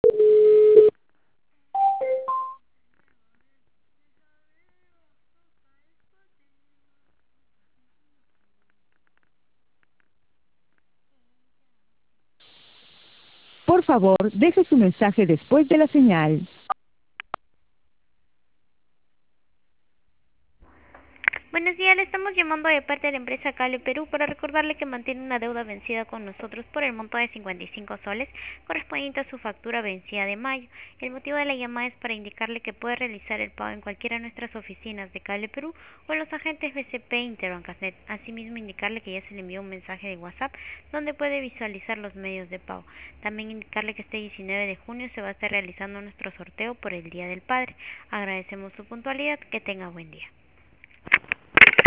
Por favor, deje su mensaje después de la señal. Buenos días, le estamos llamando de parte de la empresa Cable Perú para recordarle que mantiene una deuda vencida con nosotros por el monto de 55 soles correspondiente a su factura vencida de mayo. El motivo de la llamada es para indicarle que puede realizar el pago en cualquiera de nuestras oficinas de Cable Perú o en los agentes BCP e Interbancasnet. Asimismo, indicarle que ya se le envió un mensaje de WhatsApp donde puede visualizar los medios de pago. También indicarle que este 19 de junio se va a estar realizando nuestro sorteo por el Día del Padre. Agradecemos su puntualidad. Que tenga buen día.